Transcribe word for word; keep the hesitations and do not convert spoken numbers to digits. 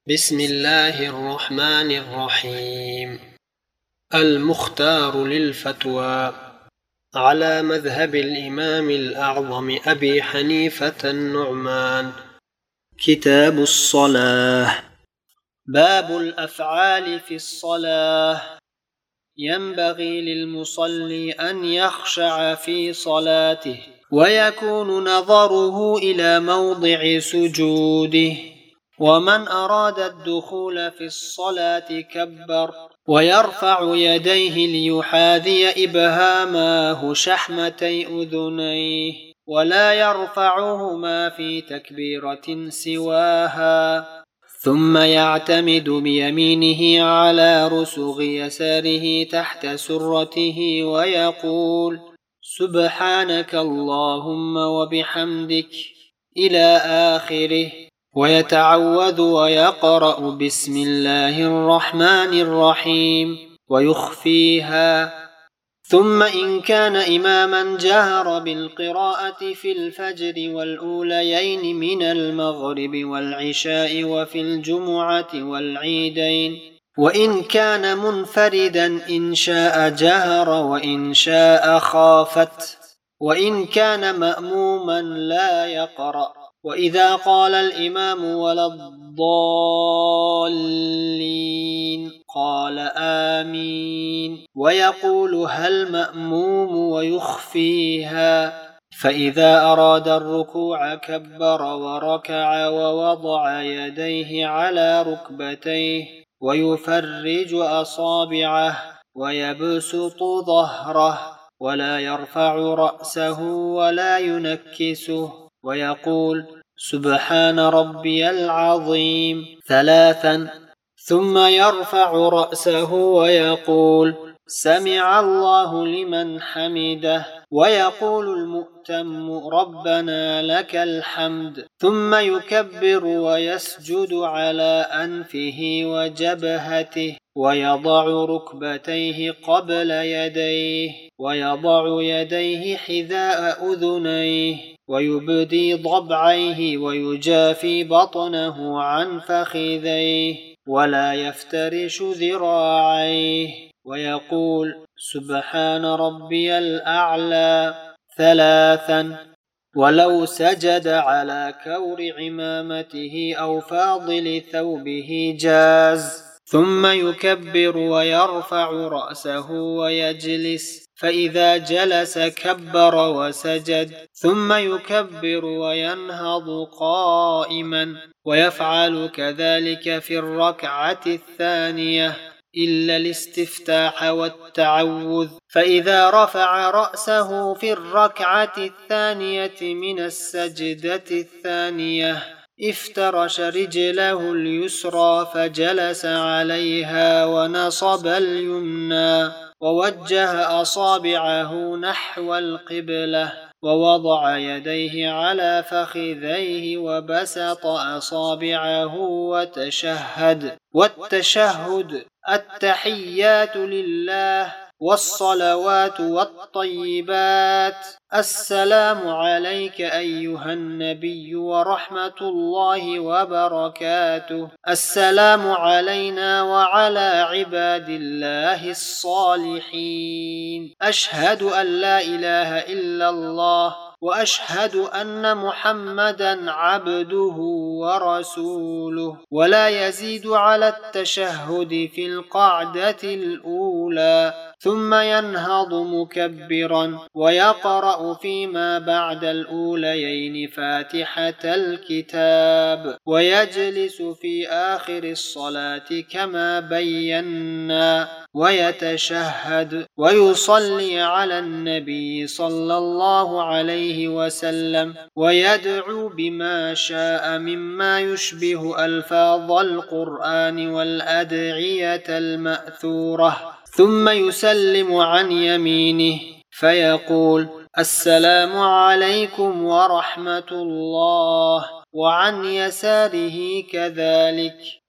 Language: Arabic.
بسم الله الرحمن الرحيم. المختار للفتوى على مذهب الإمام الأعظم أبي حنيفة النعمان. كتاب الصلاة. باب الأفعال في الصلاة. ينبغي للمصلي أن يخشع في صلاته ويكون نظره إلى موضع سجوده، ومن أراد الدخول في الصلاة كبر ويرفع يديه ليحاذي إبهاماه شحمتي أذنيه، ولا يرفعهما في تكبيرة سواها، ثم يعتمد بيمينه على رسغ يساره تحت سرته ويقول سبحانك اللهم وبحمدك إلى آخره، ويتعوذ ويقرأ بسم الله الرحمن الرحيم ويخفيها. ثم إن كان إماما جهر بالقراءة في الفجر والأوليين من المغرب والعشاء وفي الجمعة والعيدين، وإن كان منفردا إن شاء جهر وإن شاء خافت، وإن كان مأموما لا يقرأ. وإذا قال الإمام ولا الضالين قال آمين ويقول هل مأموم ويخفيها. فإذا أراد الركوع كبر وركع ووضع يديه على ركبتيه ويفرج أصابعه ويبسط ظهره، ولا يرفع رأسه ولا ينكسه، ويقول سبحان ربي العظيم ثلاثا، ثم يرفع رأسه ويقول سمع الله لمن حمده، ويقول المؤتم ربنا لك الحمد، ثم يكبر ويسجد على أنفه وجبهته ويضع ركبتيه قبل يديه ويضع يديه حذاء أذنيه ويبدي ضبعيه ويجافي بطنه عن فخذيه ولا يفترش ذراعيه، ويقول سبحان ربي الأعلى ثلاثا. ولو سجد على كور عمامته أو فاضل ثوبه جاز، ثم يكبر ويرفع رأسه ويجلس، فإذا جلس كبر وسجد، ثم يكبر وينهض قائما، ويفعل كذلك في الركعة الثانية إلا الاستفتاح والتعوذ. فإذا رفع رأسه في الركعة الثانية من السجدة الثانية افترش رجله اليسرى فجلس عليها ونصب اليمنى ووجه أصابعه نحو القبلة ووضع يديه على فخذيه وبسط أصابعه وتشهد. والتشهد التحيات لله والصلوات والطيبات، السلام عليك أيها النبي ورحمة الله وبركاته، السلام علينا وعلى عباد الله الصالحين، أشهد أن لا إله إلا الله وأشهد أن محمدا عبده ورسوله. ولا يزيد على التشهد في القعدة الأولى، ثم ينهض مكبرا ويقرأ فيما بعد الأوليين فاتحة الكتاب، ويجلس في آخر الصلاة كما بينا ويتشهد ويصلي على النبي صلى الله عليه وسلم ويدعو بما شاء مما يشبه ألفاظ القرآن والأدعية المأثورة، ثم يسلم عن يمينه فيقول السلام عليكم ورحمة الله، وعن يساره كذلك.